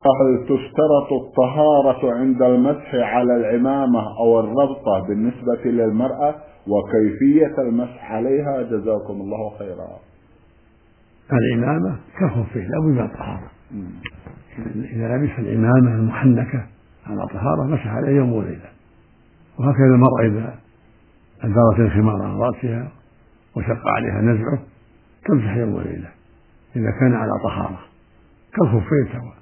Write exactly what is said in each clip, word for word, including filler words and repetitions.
هل تشترط الطهارة عند المسح على العمامة أو الربطة بالنسبة للمرأة، وكيفية المسح عليها جزاكم الله خيرا؟ العمامة كالخفين لا بد من الطهارة. إذا لبس العمامة المحنكة على طهارة مسح عليها يوم وليلة، وهكذا المرأة إذا أدارت الخمار على رأسها وشق عليها نزعه تمسح يوم وليلة إذا كان على طهارة كالخفين سواء.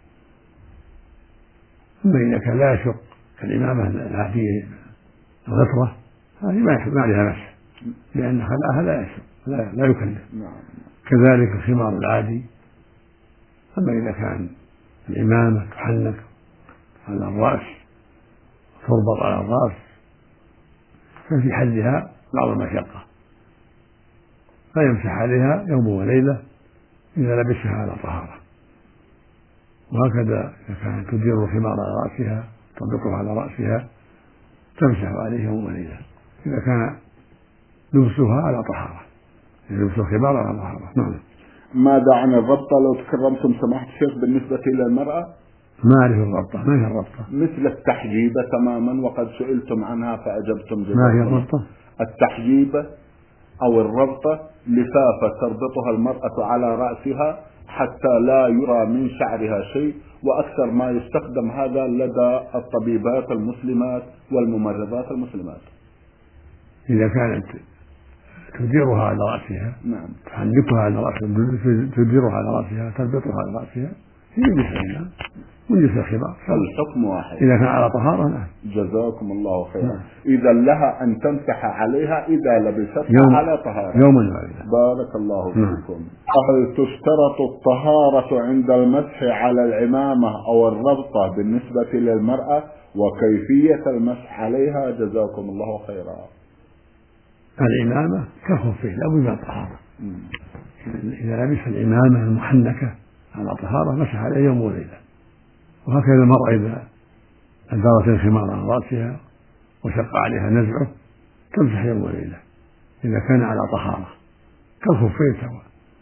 أما إذا كان لا يشق كالإمامة العادية الغطرة هذه ما عليها مسح لأن خلاها لا يشق لا, لا يكلف. كذلك الخمار العادي. أما إذا كان الإمامة تحنك على الرأس تربط على الرأس ففي حلها بعض المشقة فيمسح عليها يوم وليلة إذا لبسها على طهارة. وهكذا إذا كانت تدير الخمار على رأسها تربطه على رأسها تمسح عليه يوم وليلة إذا كان لبسها على طهارة، لبس الخمار على طهارة. نعم. ماذا عن الربطة لو تكرمتم سماحة الشيخ بالنسبة إلى المرأة؟ ما أعرف الربطة. ما هي الربطة؟ مثل التحجيبة تماما، وقد سئلتم عنها فأجبتم. ما هي الربطة؟ التحجيبة أو الربطة لفافة تربطها المرأة على رأسها حتى لا يرى من شعرها شيء، وأكثر ما يستخدم هذا لدى الطبيبات المسلمات والممرضات المسلمات. إذا كانت تديرها على رأسها، نعم، تحنكها على رأسها، تديرها على رأسها، تربطها على رأسها، هي مثلها من جنس الخمار. الحكم واحد. إذا كان على طهارة. نعم. جزاكم الله خيرا. نعم. إذا لها أن تمسح عليها إذا لبستها يوم على طهارة. يوما واحدا. بارك الله فيكم. نعم. هل تشترط الطهارة عند المسح على العمامة أو الربطة بالنسبة للمرأة، وكيفية المسح عليها جزاكم الله خيرا؟ العمامة كالخفين لا بد من الطهارة. إذا لبس العمامة المحنكة على طهارة مسح عليها يوم وليلة، وهكذا المرأة إذا أدارت الخمار على رأسها وشق عليها نزعه تمسح يوم وليلة إذا كان على طهارة كالخفين سواء.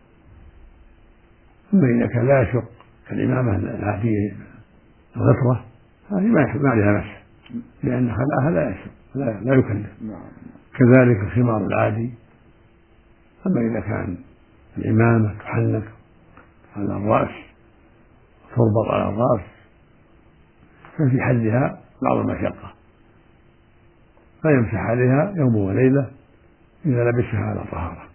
أما إذا كان لا يشق كالإمامة العادية الغطرة هذه ما عليها مسح لأن خلاها لا يشق لا, لا يكلف. كذلك الخمار العادي. أما إذا كان الإمامة تحنك على الرأس تربط على الرأس ففي حلها بعض المشقة فيمسح عليها يوم وليلة إذا لبسها على طهارة.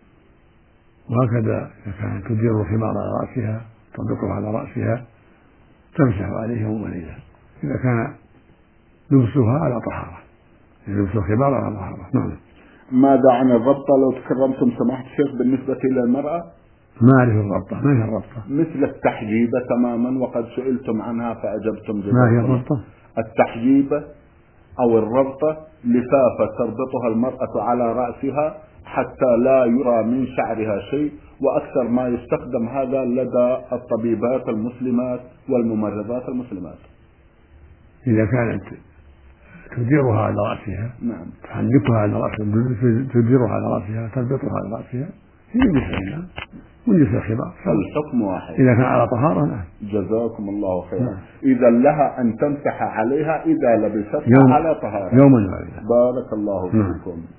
وهكذا إذا كانت تدير الخمار على رأسها تربطه على رأسها تمسح عليه يوم وليلة إذا كان لبسها على طهارة، لبس الخمار على طهارة. نعم. ماذا عن الربطة لو تكرمتم سماحة الشيخ بالنسبة إلى المرأة؟ ما أعرف الربطة. ما هي الربطة؟ مثل التحجيبة تماما، وقد سئلتم عنها فأجبتم. ما هي الربطة؟ التحجيبة أو الربطة لفافة تربطها المرأة على رأسها حتى لا يرى من شعرها شيء، وأكثر ما يستخدم هذا لدى الطبيبات المسلمات والممرضات المسلمات. إذا كانت تديرها على رأسها، نعم، تحنكها على رأسها، تديرها على رأسها، تربطها على رأسها، هي مثلها من جنس الخمار. الحكم واحد. إذا كان على طهارة. نعم. جزاكم الله خيرا. نعم. إذا لها أن تمسح عليها إذا لبستها يوم على طهارة. يوما واحدا. بارك الله فيكم.